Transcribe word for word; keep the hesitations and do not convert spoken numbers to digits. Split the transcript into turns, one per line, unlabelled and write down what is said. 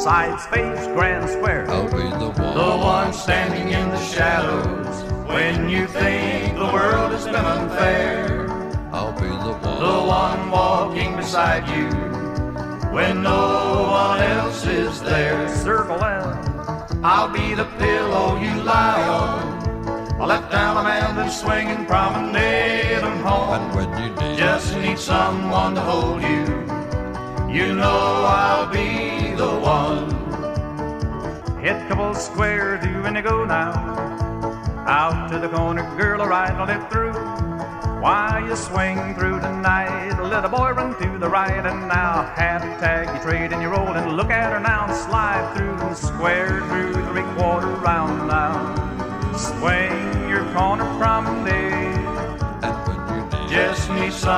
side space, grand square.
I'll be the one,
the one standing in the shadows when you think the world has been unfair.
I'll be the one,
the one walking beside you when no one else is there.
Circle L.
I'll be the pillow you lie on, a left Alabama swinging promenade and home.
and when you need
Just need someone to hold you, you know I'll be the one.
Hit Cabot Square, do and you go now. Out to the corner, girl, a ride, I'll live through. While you swing through tonight, let a boy run to the right. And now, half tag, you trade and you roll and look at her now and slide through and square through three quarter round now. Swing your corner promenade.
and when you need
Just need some